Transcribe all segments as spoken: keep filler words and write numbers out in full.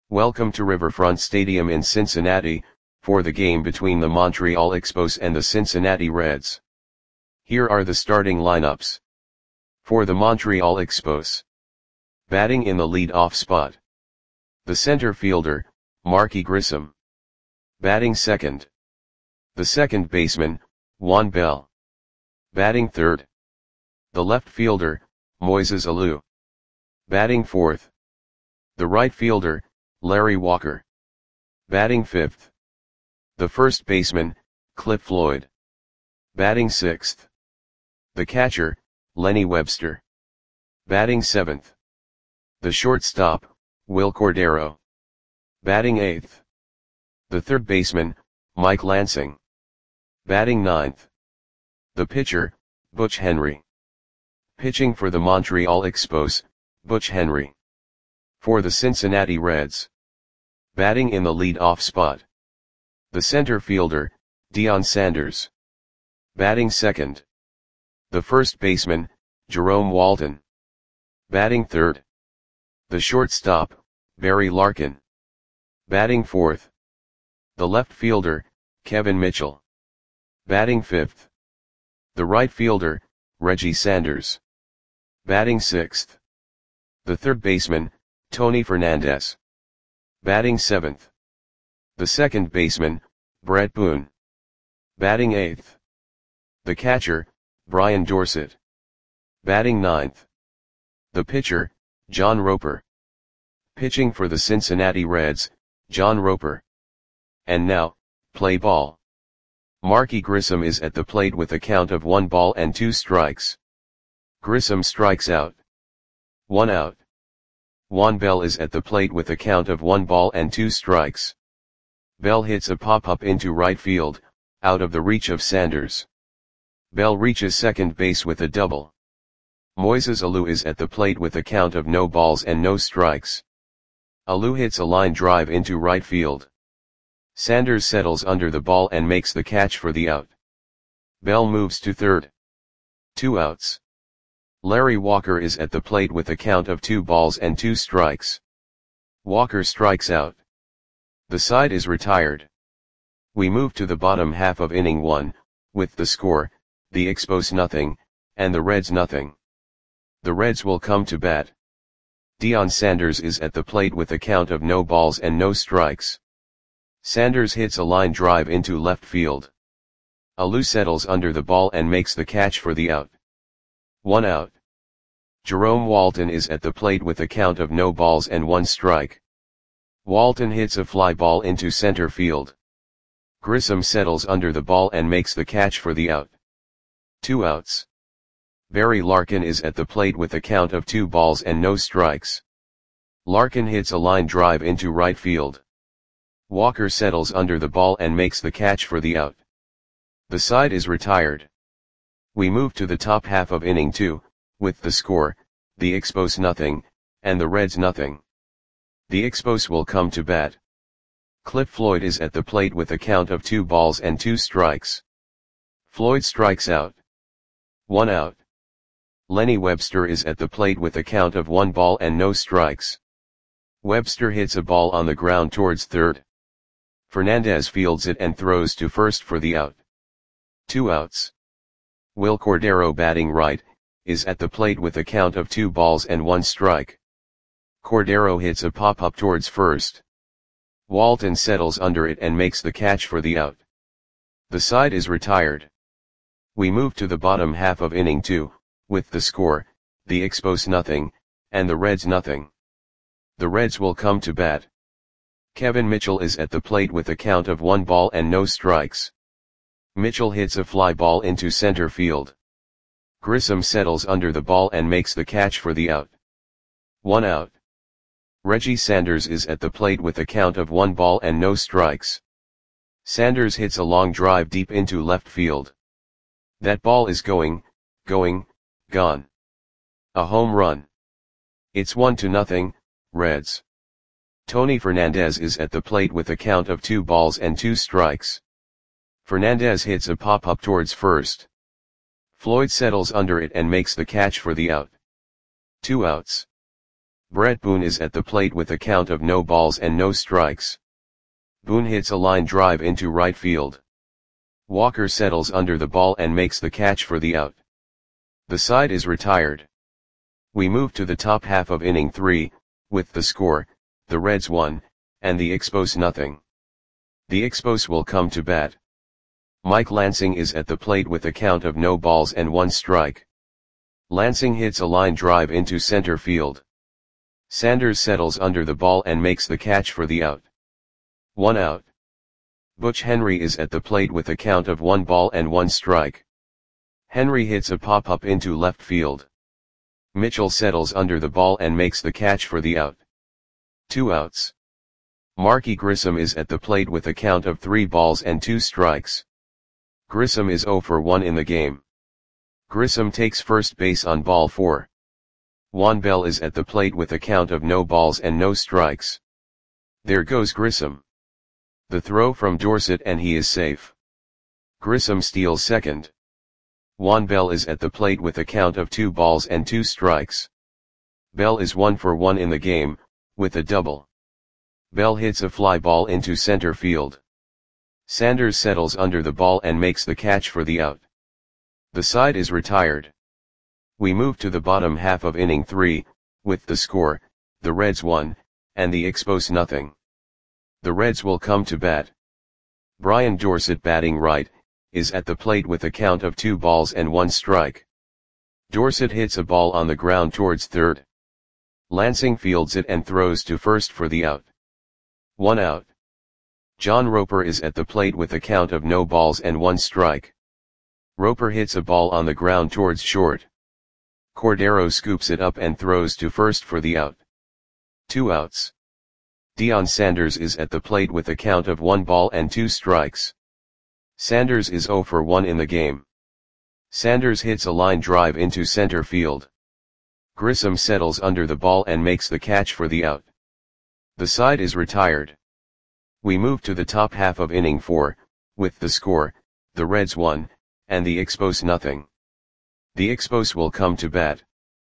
Welcome to Riverfront Stadium in Cincinnati, for the game between the Montreal Expos and the Cincinnati Reds. Here are the starting lineups. For the Montreal Expos. Batting in the lead-off spot. The center fielder, Marky Grissom. Batting second. The second baseman, Juan Bell. Batting third. The left fielder, Moises Alou. Batting fourth. The right fielder, Larry Walker. Batting fifth. The first baseman, Cliff Floyd. Batting sixth. The catcher, Lenny Webster. Batting seventh. The shortstop, Wil Cordero. Batting eighth. The third baseman, Mike Lansing. Batting ninth. The pitcher, Butch Henry. Pitching for the Montreal Expos, Butch Henry. For the Cincinnati Reds. Batting in the lead-off spot. The center fielder, Deion Sanders. Batting second. The first baseman, Jerome Walton. Batting third. The shortstop, Barry Larkin. Batting fourth. The left fielder, Kevin Mitchell. Batting fifth. The right fielder, Reggie Sanders. Batting sixth. The third baseman, Tony Fernandez. Batting seventh. The second baseman, Brett Boone. Batting eighth. The catcher, Brian Dorsett. Batting ninth. The pitcher, John Roper. Pitching for the Cincinnati Reds, John Roper. And now, play ball. Marky Grissom is at the plate with a count of one ball and two strikes. Grissom strikes out. One out. Juan Bell is at the plate with a count of one ball and two strikes. Bell hits a pop-up into right field, out of the reach of Sanders. Bell reaches second base with a double. Moises Alou is at the plate with a count of no balls and no strikes. Alou hits a line drive into right field. Sanders settles under the ball and makes the catch for the out. Bell moves to third. Two outs. Larry Walker is at the plate with a count of two balls and two strikes. Walker strikes out. The side is retired. We move to the bottom half of inning one, with the score, the Expos nothing, and the Reds nothing. The Reds will come to bat. Deion Sanders is at the plate with a count of no balls and no strikes. Sanders hits a line drive into left field. Alou settles under the ball and makes the catch for the out. One out. Jerome Walton is at the plate with a count of no balls and one strike. Walton hits a fly ball into center field. Grissom settles under the ball and makes the catch for the out. Two outs. Barry Larkin is at the plate with a count of two balls and no strikes. Larkin hits a line drive into right field. Walker settles under the ball and makes the catch for the out. The side is retired. We move to the top half of inning two, with the score, the Expos nothing, and the Reds nothing. The Expos will come to bat. Cliff Floyd is at the plate with a count of two balls and two strikes. Floyd strikes out. One out. Lenny Webster is at the plate with a count of one ball and no strikes. Webster hits a ball on the ground towards third. Fernandez fields it and throws to first for the out. Two outs. Wil Cordero, batting right, is at the plate with a count of two balls and one strike. Cordero hits a pop-up towards first. Walton settles under it and makes the catch for the out. The side is retired. We move to the bottom half of inning two, with the score, the Expos nothing, and the Reds nothing. The Reds will come to bat. Kevin Mitchell is at the plate with a count of one ball and no strikes. Mitchell hits a fly ball into center field. Grissom settles under the ball and makes the catch for the out. One out. Reggie Sanders is at the plate with a count of one ball and no strikes. Sanders hits a long drive deep into left field. That ball is going, going, gone. A home run. It's one to nothing, Reds. Tony Fernandez is at the plate with a count of two balls and two strikes. Fernandez hits a pop-up towards first. Floyd settles under it and makes the catch for the out. Two outs. Brett Boone is at the plate with a count of no balls and no strikes. Boone hits a line drive into right field. Walker settles under the ball and makes the catch for the out. The side is retired. We move to the top half of inning three, with the score, the Reds one, and the Expos nothing. The Expos will come to bat. Mike Lansing is at the plate with a count of no balls and one strike. Lansing hits a line drive into center field. Sanders settles under the ball and makes the catch for the out. One out. Butch Henry is at the plate with a count of one ball and one strike. Henry hits a pop-up into left field. Mitchell settles under the ball and makes the catch for the out. Two outs. Marky Grissom is at the plate with a count of three balls and two strikes. Grissom is oh for one in the game. Grissom takes first base on ball four. Juan Bell is at the plate with a count of no balls and no strikes. There goes Grissom. The throw from Dorsett and he is safe. Grissom steals second. Juan Bell is at the plate with a count of two balls and two strikes. Bell is one for one in the game, with a double. Bell hits a fly ball into center field. Sanders settles under the ball and makes the catch for the out. The side is retired. We move to the bottom half of inning three, with the score, the Reds one, and the Expos nothing. The Reds will come to bat. Brian Dorsett, batting right, is at the plate with a count of two balls and one strike. Dorsett hits a ball on the ground towards third. Lansing fields it and throws to first for the out. One out. John Roper is at the plate with a count of no balls and one strike. Roper hits a ball on the ground towards short. Cordero scoops it up and throws to first for the out. Two outs. Deion Sanders is at the plate with a count of one ball and two strikes. Sanders is oh for one in the game. Sanders hits a line drive into center field. Grissom settles under the ball and makes the catch for the out. The side is retired. We move to the top half of inning four, with the score, the Reds one, and the Expos nothing. The Expos will come to bat.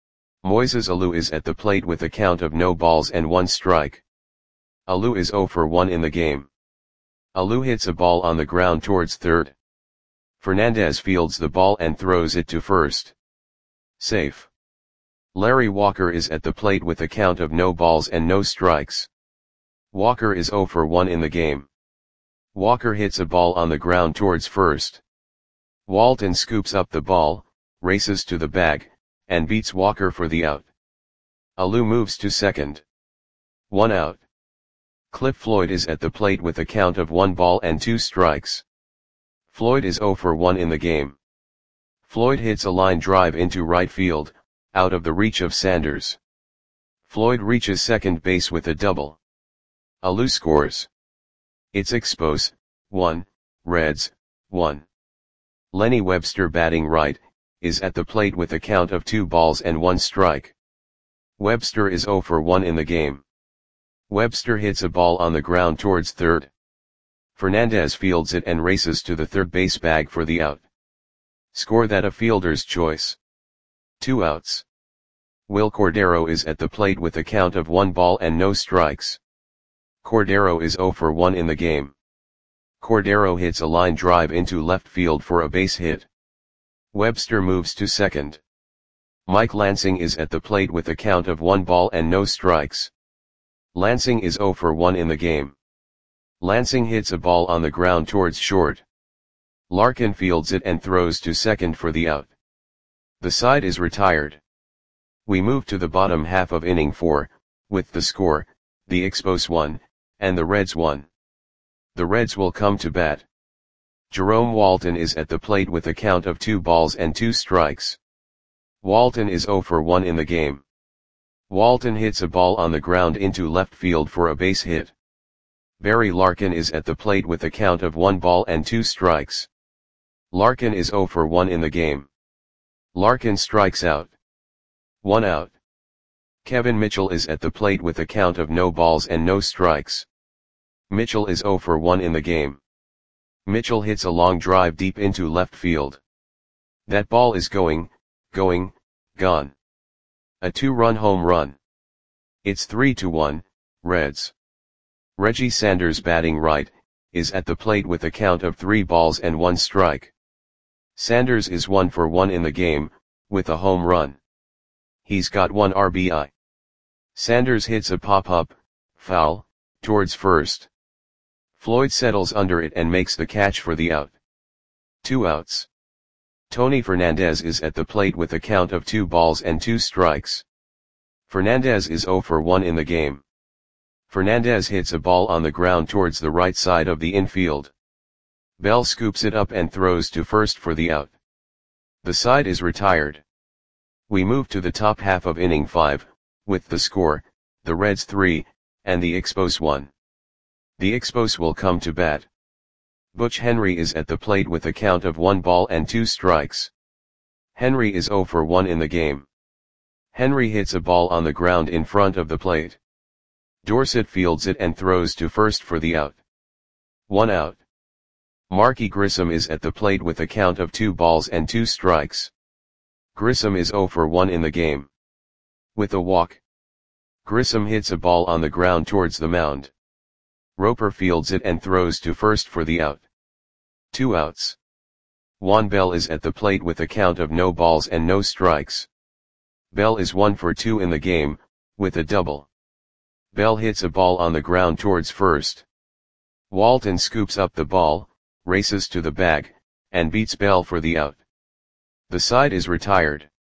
Moises Alou is at the plate with a count of no balls and one strike. Alou is oh for one in the game. Alou hits a ball on the ground towards third. Fernandez fields the ball and throws it to first. Safe. Larry Walker is at the plate with a count of no balls and no strikes. Walker is oh for one in the game. Walker hits a ball on the ground towards first. Walton scoops up the ball, races to the bag, and beats Walker for the out. Alou moves to second. One out. Cliff Floyd is at the plate with a count of one ball and two strikes. Floyd is oh for one in the game. Floyd hits a line drive into right field, out of the reach of Sanders. Floyd reaches second base with a double. Alou scores. It's Expos, one, Reds, one. Lenny Webster, batting right, is at the plate with a count of two balls and one strike. Webster is oh for one in the game. Webster hits a ball on the ground towards third. Fernandez fields it and races to the third base bag for the out. Score that a fielder's choice. Two outs. Will Cordero is at the plate with a count of one ball and no strikes. Cordero is oh for one in the game. Cordero hits a line drive into left field for a base hit. Webster moves to second. Mike Lansing is at the plate with a count of one ball and no strikes. Lansing is oh for one in the game. Lansing hits a ball on the ground towards short. Larkin fields it and throws to second for the out. The side is retired. We move to the bottom half of inning four, with the score, the Expos one, and the Reds one. The Reds will come to bat. Jerome Walton is at the plate with a count of two balls and two strikes. Walton is oh for one in the game. Walton hits a ball on the ground into left field for a base hit. Barry Larkin is at the plate with a count of one ball and two strikes. Larkin is oh for one in the game. Larkin strikes out. One out. Kevin Mitchell is at the plate with a count of no balls and no strikes. Mitchell is oh for one in the game. Mitchell hits a long drive deep into left field. That ball is going, going, gone. A two-run home run. It's three to one, Reds. Reggie Sanders, batting right, is at the plate with a count of three balls and one strike. Sanders is one for one in the game, with a home run. He's got one R B I. Sanders hits a pop-up, foul, towards first. Floyd settles under it and makes the catch for the out. Two outs. Tony Fernandez is at the plate with a count of two balls and two strikes. Fernandez is zero for one in the game. Fernandez hits a ball on the ground towards the right side of the infield. Bell scoops it up and throws to first for the out. The side is retired. We move to the top half of inning five, with the score, the Reds three, and the Expos one. The Expos will come to bat. Butch Henry is at the plate with a count of one ball and two strikes. Henry is zero for one in the game. Henry hits a ball on the ground in front of the plate. Dorsett fields it and throws to first for the out. One out. Marky Grissom is at the plate with a count of two balls and two strikes. Grissom is zero for one in the game. With a walk. Grissom hits a ball on the ground towards the mound. Roper fields it and throws to first for the out. Two outs. Juan Bell is at the plate with a count of no balls and no strikes. Bell is one for two in the game, with a double. Bell hits a ball on the ground towards first. Walton scoops up the ball, races to the bag, and beats Bell for the out. The side is retired.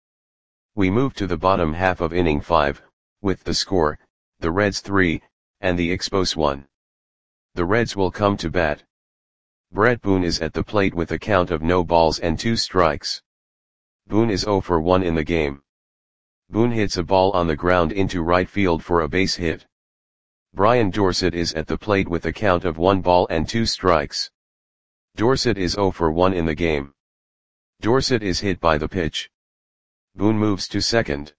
We move to the bottom half of inning five, with the score, the Reds three, and the Expos one. The Reds will come to bat. Brett Boone is at the plate with a count of no balls and two strikes. Boone is zero for one in the game. Boone hits a ball on the ground into right field for a base hit. Brian Dorsett is at the plate with a count of one ball and two strikes. Dorsett is zero for one in the game. Dorsett is hit by the pitch. Boone moves to second.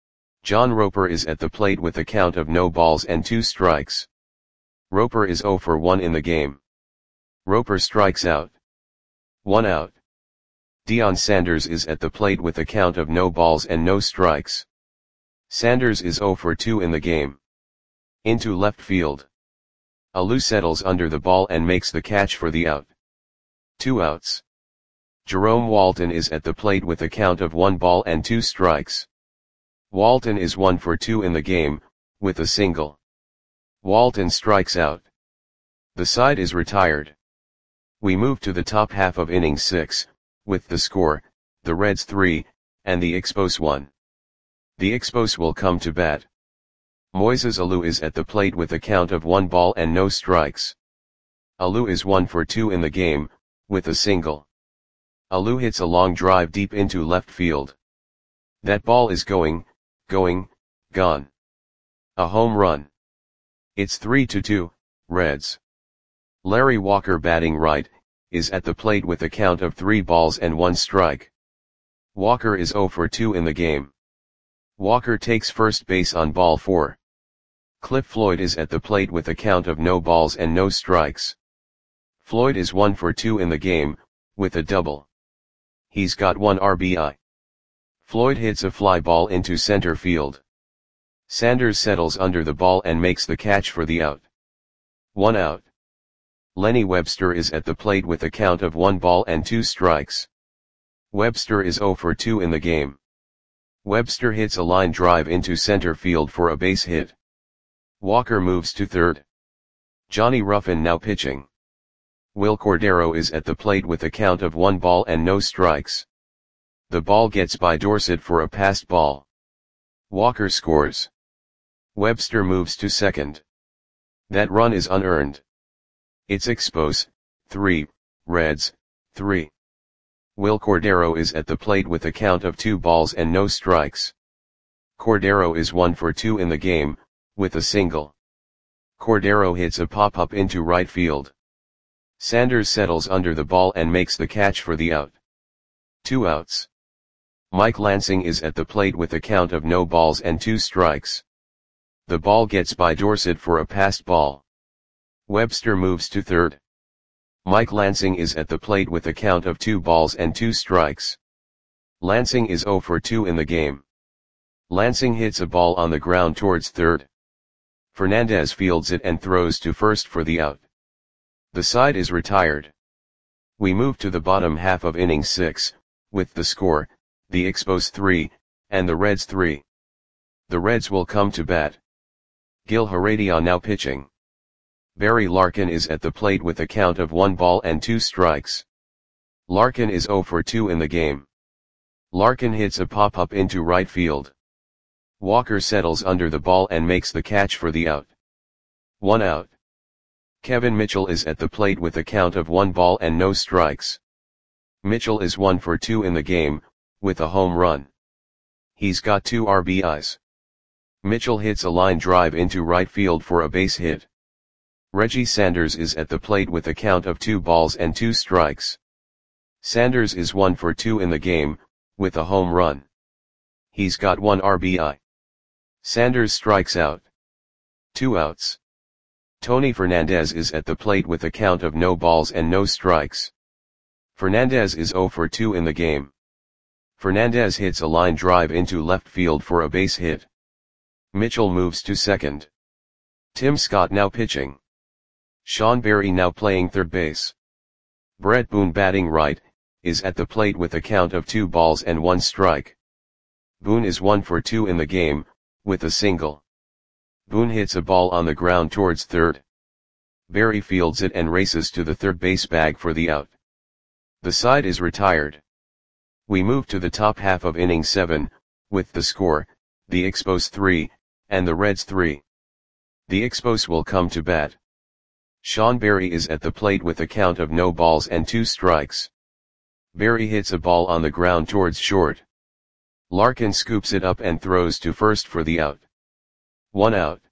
John Roper is at the plate with a count of no balls and two strikes. Roper is zero for one in the game. Roper strikes out. One out. Deion Sanders is at the plate with a count of no balls and no strikes. Sanders is zero for two in the game. Into left field. Alou settles under the ball and makes the catch for the out. Two outs. Jerome Walton is at the plate with a count of one ball and two strikes. Walton is one for two in the game, with a single. Walton strikes out. The side is retired. We move to the top half of inning six, with the score, the Reds three, and the Expos one. The Expos will come to bat. Moises Alou is at the plate with a count of one ball and no strikes. Alou is one for two in the game, with a single. Alou hits a long drive deep into left field. That ball is going, going, gone. A home run. It's three to two, Reds. Larry Walker, batting right, is at the plate with a count of three balls and one strike. Walker is zero for two in the game. Walker takes first base on ball four. Cliff Floyd is at the plate with a count of no balls and no strikes. Floyd is one for two in the game, with a double. He's got one R B I. Floyd hits a fly ball into center field. Sanders settles under the ball and makes the catch for the out. One out. Lenny Webster is at the plate with a count of one ball and two strikes. Webster is zero for two in the game. Webster hits a line drive into center field for a base hit. Walker moves to third. Johnny Ruffin now pitching. Will Cordero is at the plate with a count of one ball and no strikes. The ball gets by Dorsett for a passed ball. Walker scores. Webster moves to second. That run is unearned. It's Expos, three, Reds, three. Will Cordero is at the plate with a count of two balls and no strikes. Cordero is one for two in the game, with a single. Cordero hits a pop-up into right field. Sanders settles under the ball and makes the catch for the out. Two outs. Mike Lansing is at the plate with a count of no balls and two strikes. The ball gets by Dorsett for a passed ball. Webster moves to third. Mike Lansing is at the plate with a count of two balls and two strikes. Lansing is zero for two in the game. Lansing hits a ball on the ground towards third. Fernandez fields it and throws to first for the out. The side is retired. We move to the bottom half of inning six, with the score, the Expos three, and the Reds three. The Reds will come to bat. Gil Heredia now pitching. Barry Larkin is at the plate with a count of one ball and two strikes. Larkin is oh for two in the game. Larkin hits a pop-up into right field. Walker settles under the ball and makes the catch for the out. One out. Kevin Mitchell is at the plate with a count of one ball and no strikes. Mitchell is one for two in the game, with a home run. He's got two R B Is. Mitchell hits a line drive into right field for a base hit. Reggie Sanders is at the plate with a count of two balls and two strikes. Sanders is one for two in the game, with a home run. He's got one R B I. Sanders strikes out. Two outs. Tony Fernandez is at the plate with a count of no balls and no strikes. Fernandez is oh for two in the game. Fernandez hits a line drive into left field for a base hit. Mitchell moves to second. Tim Scott now pitching. Sean Berry now playing third base. Brett Boone batting right, is at the plate with a count of two balls and one strike. Boone is one for two in the game, with a single. Boone hits a ball on the ground towards third. Berry fields it and races to the third base bag for the out. The side is retired. We move to the top half of inning seven, with the score, the Expos three, and the Reds three. The Expos will come to bat. Sean Berry is at the plate with a count of no balls and two strikes. Berry hits a ball on the ground towards short. Larkin scoops it up and throws to first for the out. One out.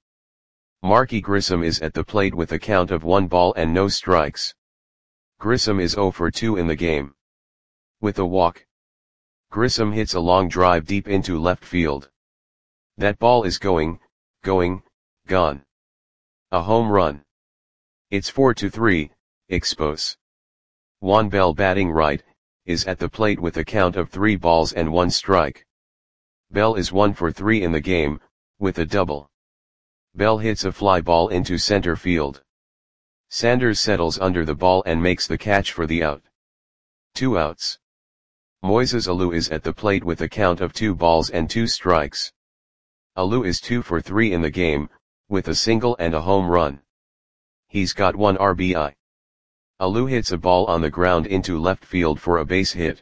Marky Grissom is at the plate with a count of one ball and no strikes. Grissom is oh for two in the game. With a walk. Grissom hits a long drive deep into left field. That ball is going, going, gone. A home run. It's four to three, Expos. Juan Bell batting right, is at the plate with a count of three balls and one strike. Bell is one for three in the game, with a double. Bell hits a fly ball into center field. Sanders settles under the ball and makes the catch for the out. Two outs. Moises Alou is at the plate with a count of two balls and two strikes. Alou is two for three in the game, with a single and a home run. He's got one R B I. Alou hits a ball on the ground into left field for a base hit.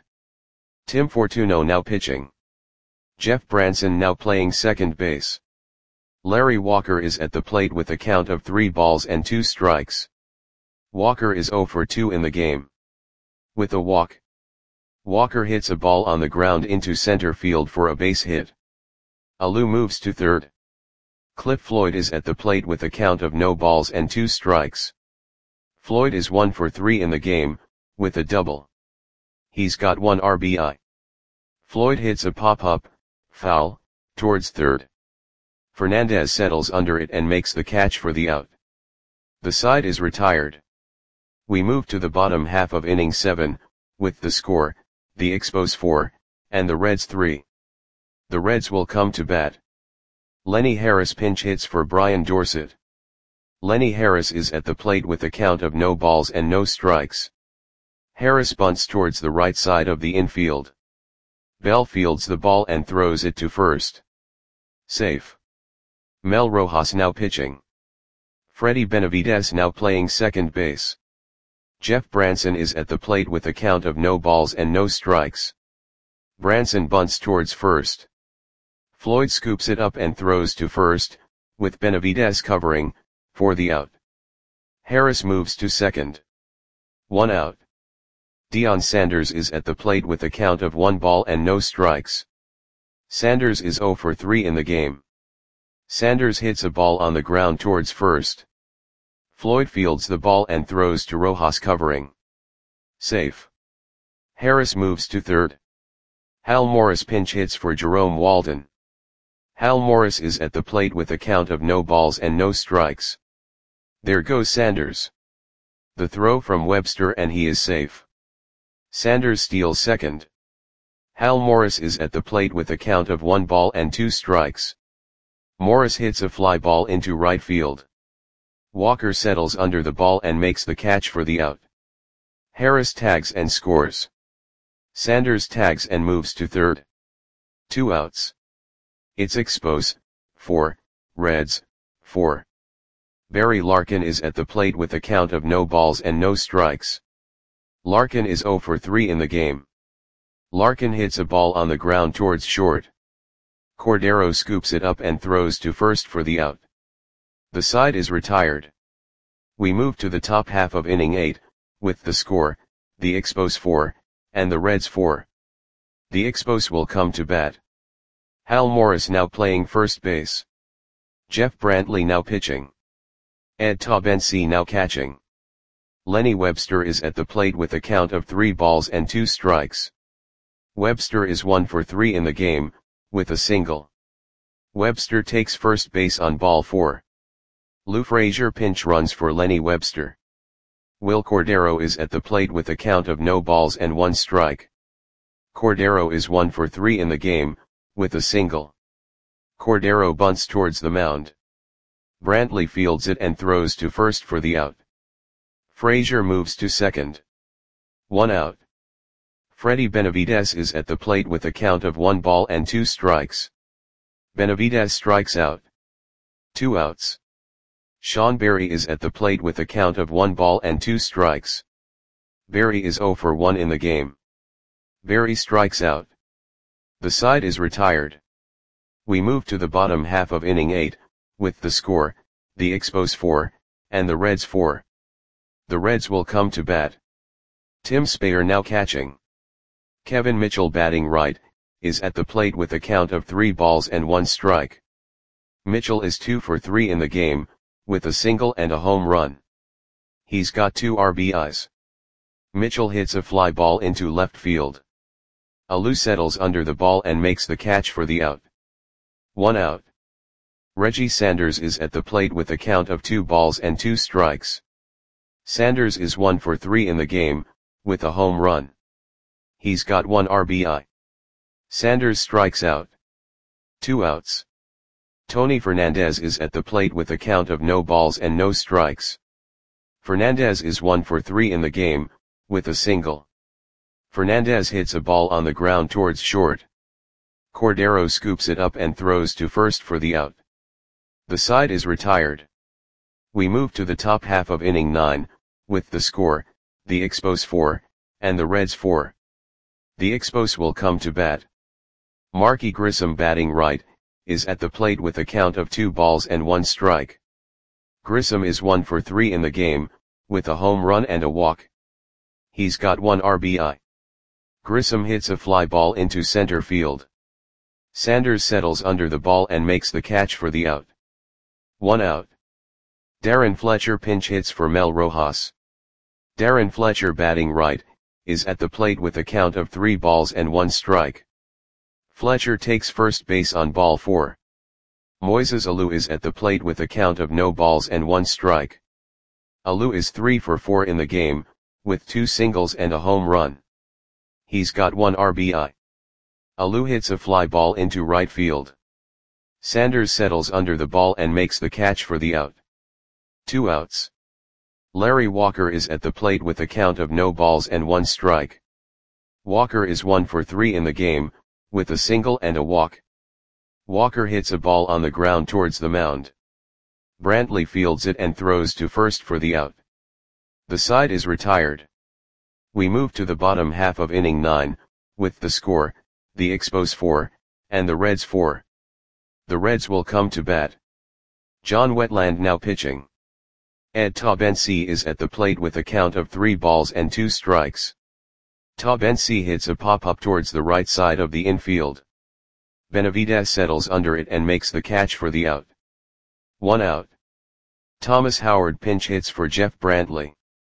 Tim Fortuno now pitching. Jeff Branson now playing second base. Larry Walker is at the plate with a count of three balls and two strikes. Walker is oh for two in the game. With a walk. Walker hits a ball on the ground into center field for a base hit. Alou moves to third. Cliff Floyd is at the plate with a count of no balls and two strikes. Floyd is one for three in the game, with a double. He's got one R B I. Floyd hits a pop-up, foul, towards third. Fernandez settles under it and makes the catch for the out. The side is retired. We move to the bottom half of inning seven, with the score, the Expos four, and the Reds three. The Reds will come to bat. Lenny Harris pinch hits for Brian Dorsett. Lenny Harris is at the plate with a count of no balls and no strikes. Harris bunts towards the right side of the infield. Bell fields the ball and throws it to first. Safe. Mel Rojas now pitching. Freddie Benavidez now playing second base. Jeff Branson is at the plate with a count of no balls and no strikes. Branson bunts towards first. Floyd scoops it up and throws to first, with Benavidez covering, for the out. Harris moves to second. One out. Deion Sanders is at the plate with a count of one ball and no strikes. Sanders is oh for three in the game. Sanders hits a ball on the ground towards first. Floyd fields the ball and throws to Rojas covering. Safe. Harris moves to third. Hal Morris pinch hits for Jerome Walden. Hal Morris is at the plate with a count of no balls and no strikes. There goes Sanders. The throw from Webster and he is safe. Sanders steals second. Hal Morris is at the plate with a count of one ball and two strikes. Morris hits a fly ball into right field. Walker settles under the ball and makes the catch for the out. Harris tags and scores. Sanders tags and moves to third. Two outs. It's Expos, four, Reds, four. Barry Larkin is at the plate with a count of no balls and no strikes. Larkin is zero for three in the game. Larkin hits a ball on the ground towards short. Cordero scoops it up and throws to first for the out. The side is retired. We move to the top half of inning eight, with the score, the Expos four, and the Reds four. The Expos will come to bat. Hal Morris now playing first base. Jeff Brantley now pitching. Ed Taubensee now catching. Lenny Webster is at the plate with a count of three balls and two strikes. Webster is one for three in the game, with a single. Webster takes first base on ball four. Lou Frazier pinch runs for Lenny Webster. Will Cordero is at the plate with a count of no balls and one strike. Cordero is one for three in the game, with a single. Cordero bunts towards the mound. Brantley fields it and throws to first for the out. Frazier moves to second. One out. Freddie Benavidez is at the plate with a count of one ball and two strikes. Benavidez strikes out. Two outs. Sean Berry is at the plate with a count of one ball and two strikes. Berry is zero for one in the game. Berry strikes out. The side is retired. We move to the bottom half of inning eight, with the score, the Expos four, and the Reds four. The Reds will come to bat. Tim Spayer now catching. Kevin Mitchell batting right, is at the plate with a count of three balls and one strike. Mitchell is two for three in the game, with a single and a home run. He's got two R B Is. Mitchell hits a fly ball into left field. Alou settles under the ball and makes the catch for the out. One out. Reggie Sanders is at the plate with a count of two balls and two strikes. Sanders is one for three in the game, with a home run. He's got one R B I. Sanders strikes out. Two outs. Tony Fernandez is at the plate with a count of no balls and no strikes. Fernandez is one for three in the game, with a single. Fernandez hits a ball on the ground towards short. Cordero scoops it up and throws to first for the out. The side is retired. We move to the top half of inning nine, with the score, the Expos four, and the Reds four. The Expos will come to bat. Marky Grissom batting right, is at the plate with a count of two balls and one strike. Grissom is one for three in the game, with a home run and a walk. He's got one R B I. Grissom hits a fly ball into center field. Sanders settles under the ball and makes the catch for the out. One out. Darren Fletcher pinch hits for Mel Rojas. Darren Fletcher batting right, is at the plate with a count of three balls and one strike. Fletcher takes first base on ball four. Moises Alou is at the plate with a count of no balls and one strike. Alou is three for four in the game, with two singles and a home run. He's got one R B I. Alou hits a fly ball into right field. Sanders settles under the ball and makes the catch for the out. Two outs. Larry Walker is at the plate with a count of no balls and one strike. Walker is one for three in the game, with a single and a walk. Walker hits a ball on the ground towards the mound. Brantley fields it and throws to first for the out. The side is retired. We move to the bottom half of inning nine, with the score, the Expos four, and the Reds four. The Reds will come to bat. John Wetland now pitching. Ed Taubensee is at the plate with a count of three balls and two strikes. Taubensee hits a pop-up towards the right side of the infield. Benavidez settles under it and makes the catch for the out. One out. Thomas Howard pinch hits for Jeff Brantley.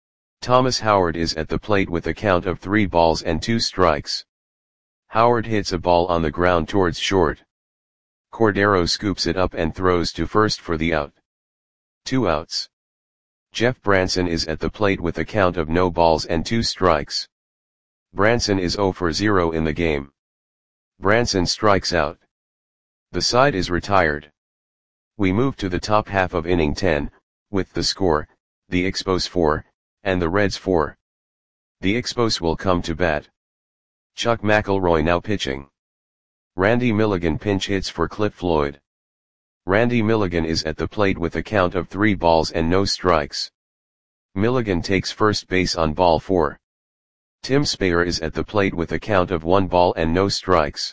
Thomas Howard is at the plate with a count of three balls and two strikes. Howard hits a ball on the ground towards short. Cordero scoops it up and throws to first for the out. Two outs. Jeff Branson is at the plate with a count of no balls and two strikes. Branson is zero for zero in the game. Branson strikes out. The side is retired. We move to the top half of inning ten, with the score, the Expos four, and the Reds four. The Expos will come to bat. Chuck McElroy now pitching. Randy Milligan pinch hits for Cliff Floyd. Randy Milligan is at the plate with a count of three balls and no strikes. Milligan takes first base on ball four. Tim Spayer is at the plate with a count of one ball and no strikes.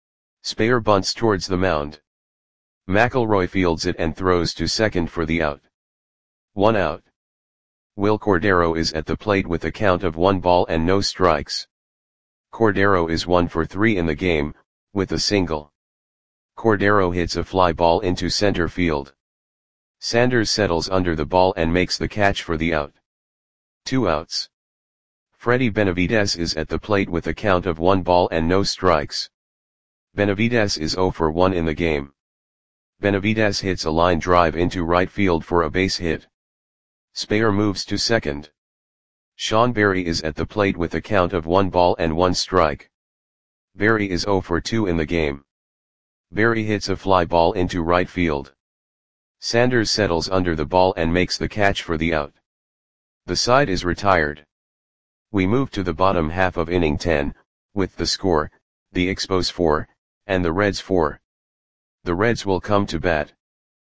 Spayer bunts towards the mound. McElroy fields it and throws to second for the out. One out. Will Cordero is at the plate with a count of one ball and no strikes. Cordero is one for three in the game, with a single. Cordero hits a fly ball into center field. Sanders settles under the ball and makes the catch for the out. Two outs. Freddie Benavidez is at the plate with a count of one ball and no strikes. Benavidez is zero for one in the game. Benavidez hits a line drive into right field for a base hit. Spayer moves to second. Sean Berry is at the plate with a count of one ball and one strike. Berry is zero for two in the game. Berry hits a fly ball into right field. Sanders settles under the ball and makes the catch for the out. The side is retired. We move to the bottom half of inning ten, with the score, the Expos four, and the Reds four. The Reds will come to bat.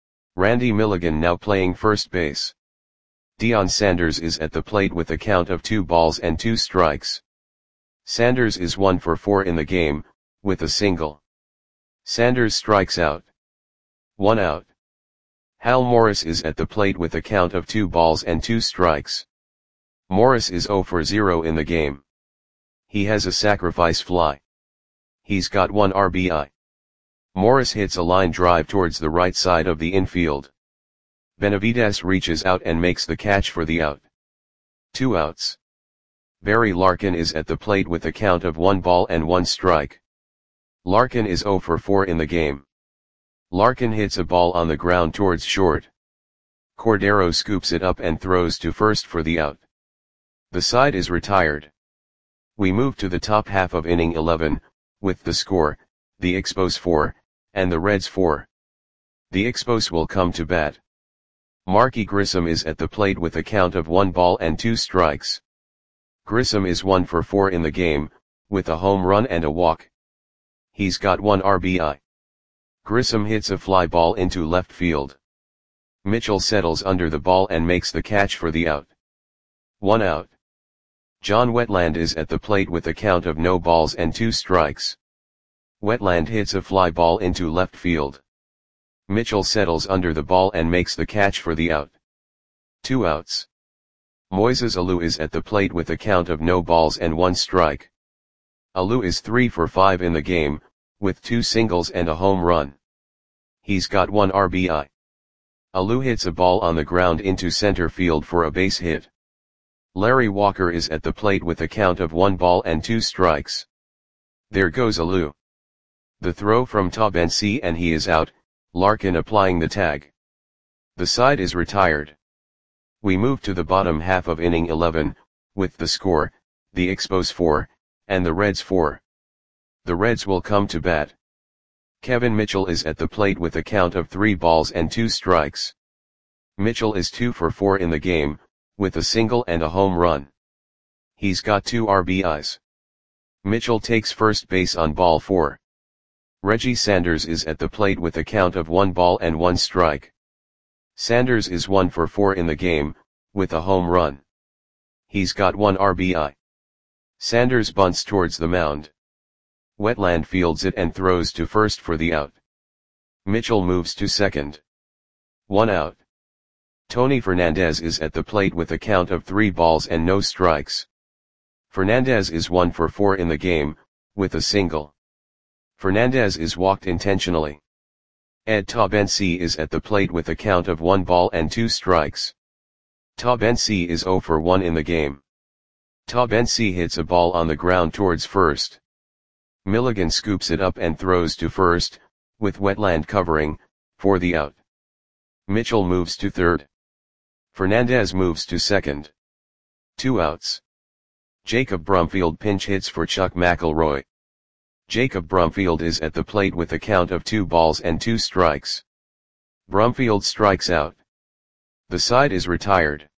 Randy Milligan now playing first base. Deion Sanders is at the plate with a count of two balls and two strikes. Sanders is one for four in the game, with a single. Sanders strikes out. One out. Hal Morris is at the plate with a count of two balls and two strikes. Morris is zero for zero in the game. He has a sacrifice fly. He's got one R B I. Morris hits a line drive towards the right side of the infield. Benavidez reaches out and makes the catch for the out. Two outs. Barry Larkin is at the plate with a count of one ball and one strike. Larkin is zero for four in the game. Larkin hits a ball on the ground towards short. Cordero scoops it up and throws to first for the out. The side is retired. We move to the top half of inning eleven, with the score, the Expos four, and the Reds four. The Expos will come to bat. Marky Grissom is at the plate with a count of one ball and two strikes. Grissom is one for four in the game, with a home run and a walk. He's got one R B I. Grissom hits a fly ball into left field. Mitchell settles under the ball and makes the catch for the out. One out. John Wetland is at the plate with a count of no balls and two strikes. Wetland hits a fly ball into left field. Mitchell settles under the ball and makes the catch for the out. Two outs. Moises Alou is at the plate with a count of no balls and one strike. Alou is three for five in the game, with two singles and a home run. He's got one R B I. Alou hits a ball on the ground into center field for a base hit. Larry Walker is at the plate with a count of one ball and two strikes. There goes Alou. The throw from Tabensi and he is out, Larkin applying the tag. The side is retired. We move to the bottom half of inning eleven, with the score, the Expos four, and the Reds four. The Reds will come to bat. Kevin Mitchell is at the plate with a count of three balls and two strikes. Mitchell is two for four in the game, with a single and a home run. He's got two R B Is. Mitchell takes first base on ball four. Reggie Sanders is at the plate with a count of one ball and one strike. Sanders is one for four in the game, with a home run. He's got one R B I. Sanders bunts towards the mound. Wetland fields it and throws to first for the out. Mitchell moves to second. One out. Tony Fernandez is at the plate with a count of three balls and no strikes. Fernandez is one for four in the game, with a single. Fernandez is walked intentionally. Ed Tabensi is at the plate with a count of one ball and two strikes. Tabensi is zero for one in the game. Tabensi hits a ball on the ground towards first. Milligan scoops it up and throws to first, with Wetland covering, for the out. Mitchell moves to third. Fernandez moves to second. Two outs. Jacob Brumfield pinch hits for Chuck McElroy. Jacob Brumfield is at the plate with a count of two balls and two strikes. Brumfield strikes out. The side is retired.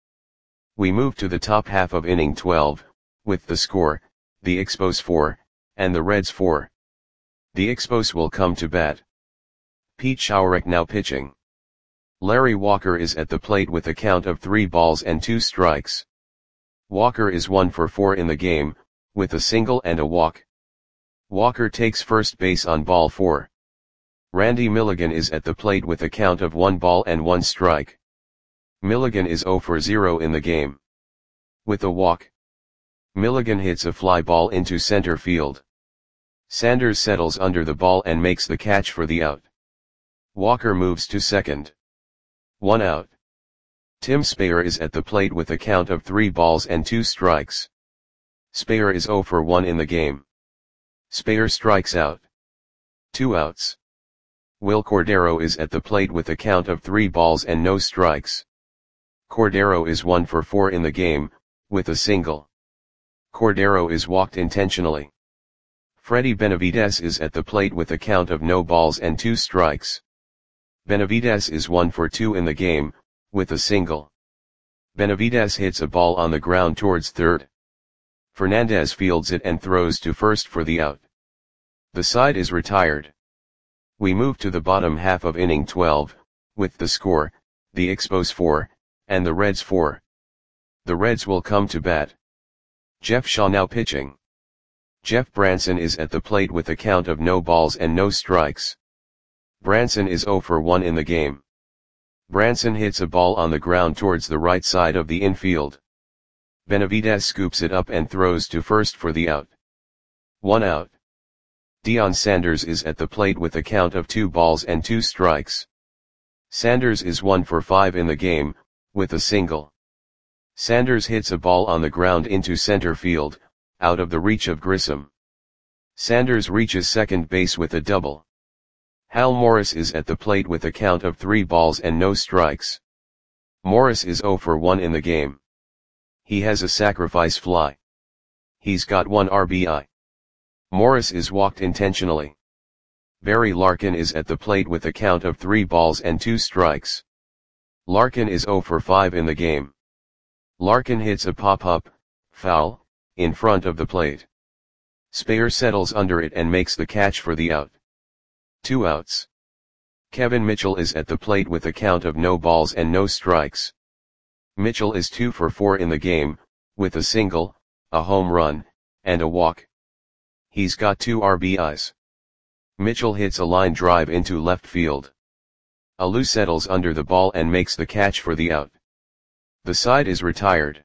We move to the top half of inning twelve, with the score, the Expos four, and the Reds four. The Expos will come to bat. Pete Schourek now pitching. Larry Walker is at the plate with a count of three balls and two strikes. Walker is one for four in the game, with a single and a walk. Walker takes first base on ball four. Randy Milligan is at the plate with a count of one ball and one strike. Milligan is zero for zero in the game. With a walk, Milligan hits a fly ball into center field. Sanders settles under the ball and makes the catch for the out. Walker moves to second. One out. Tim Speyer is at the plate with a count of three balls and two strikes. Speyer is zero for one in the game. Speyer strikes out. Two outs. Will Cordero is at the plate with a count of three balls and no strikes. Cordero is one for four in the game, with a single. Cordero is walked intentionally. Freddie Benavidez is at the plate with a count of no balls and two strikes. Benavidez is one for two in the game, with a single. Benavidez hits a ball on the ground towards third. Fernandez fields it and throws to first for the out. The side is retired. We move to the bottom half of inning twelve, with the score, the Expos four, and the Reds four. The Reds will come to bat. Jeff Shaw now pitching. Jeff Branson is at the plate with a count of no balls and no strikes. Branson is zero for one in the game. Branson hits a ball on the ground towards the right side of the infield. Benavidez scoops it up and throws to first for the out. One out. Deion Sanders is at the plate with a count of two balls and two strikes. Sanders is one for five in the game, with a single. Sanders hits a ball on the ground into center field, out of the reach of Grissom. Sanders reaches second base with a double. Hal Morris is at the plate with a count of three balls and no strikes. Morris is zero for one in the game. He has a sacrifice fly. He's got one R B I. Morris is walked intentionally. Barry Larkin is at the plate with a count of three balls and two strikes. Larkin is zero for five in the game. Larkin hits a pop-up, foul, in front of the plate. Speyer settles under it and makes the catch for the out. Two outs. Kevin Mitchell is at the plate with a count of no balls and no strikes. Mitchell is two for four in the game, with a single, a home run, and a walk. He's got two R B Is. Mitchell hits a line drive into left field. Alou settles under the ball and makes the catch for the out. The side is retired.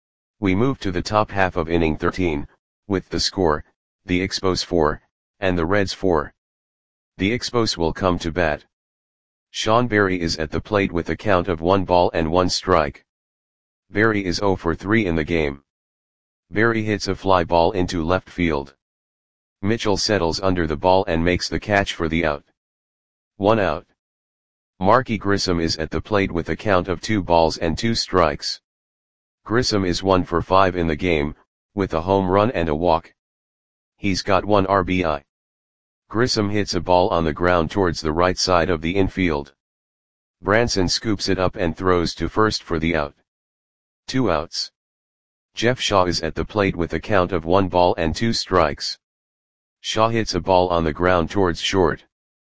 We move to the top half of inning thirteen, with the score, the Expos four, and the Reds four. The Expos will come to bat. Sean Berry is at the plate with a count of one ball and one strike. Berry is zero for three in the game. Berry hits a fly ball into left field. Mitchell settles under the ball and makes the catch for the out. One out. Marky Grissom is at the plate with a count of two balls and two strikes. Grissom is one for five in the game, with a home run and a walk. He's got one R B I. Grissom hits a ball on the ground towards the right side of the infield. Branson scoops it up and throws to first for the out. Two outs. Jeff Shaw is at the plate with a count of one ball and two strikes. Shaw hits a ball on the ground towards short.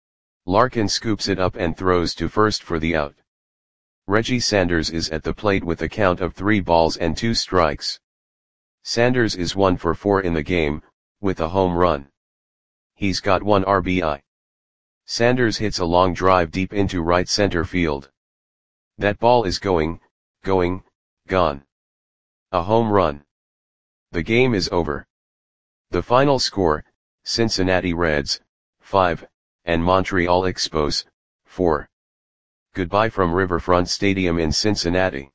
Larkin scoops it up and throws to first for the out. Reggie Sanders is at the plate with a count of three balls and two strikes. Sanders is one for four in the game, with a home run. He's got one R B I. Sanders hits a long drive deep into right center field. That ball is going, going, gone. A home run. The game is over. The final score, Cincinnati Reds, five, and Montreal Expos, four. Goodbye from Riverfront Stadium in Cincinnati.